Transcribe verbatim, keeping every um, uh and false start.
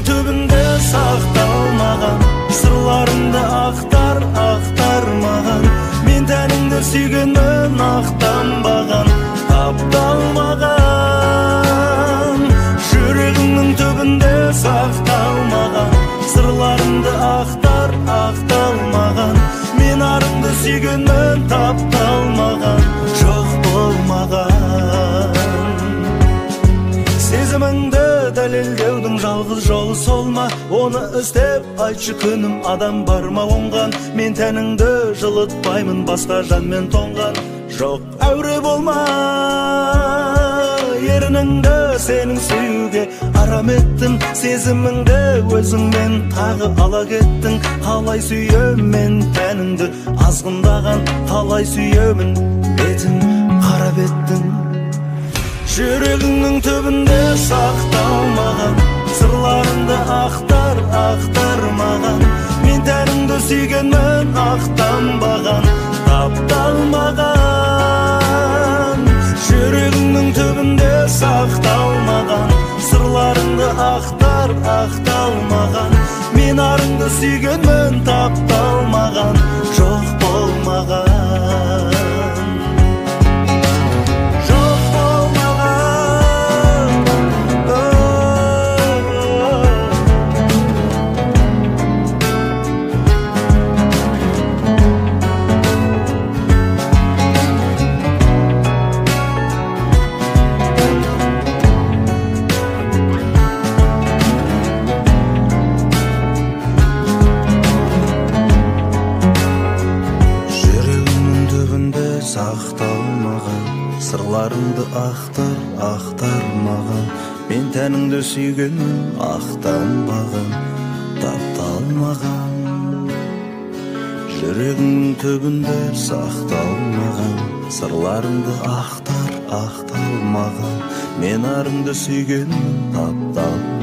түбінде сақталмаған сырларымды ақтар, ақтармаған. Мен тәніңді сүйгенмін, ақтанбаған, тапталмаған. Жүрегімнің түбінде сақталмаған сырларымды ақтар, ақталмаған. Мен арыңды сүйгенмін, тапталмаған, жоқ болмаған. Сезіміңді дәлелдеудің жалғыз жолы сол ма? Оны іздеп айтшы күнім, адам бар ма оңған? Мен тәніңді жылытпаймын, басқа жанмен тоңған. Жоқ, әуре болма, ерініңді сенің сүюге арам еттім. Сезіміңді өзіңмен тағы ала кеттің. Қалай сүйем мен тәніңді азғындаған, қалай сүйемін бетін қара беттің. Жүрегіңнің түбінде сақталмаған сырларыңды ақтар, ақтармаған. Мен тәніңді сүйгенмін, ақтанбаған, тапталмаған. Жүрегіңнің түбінде сақталмаған сырларыңды ақтар, ақталмаған. Мен арыңды сүйгенмін, тапталмаған, жоқ болмаған. Сырларыңды ақтар, ақтармаған. Мен тәніңді сүйгенмін, ақтанбаған, тапталмаған. Жүрегіңнің түбінде сақталмаған сырларыңды ақтар, ақталмаған. Мен арыңды сүйгенмін, тапталмаған.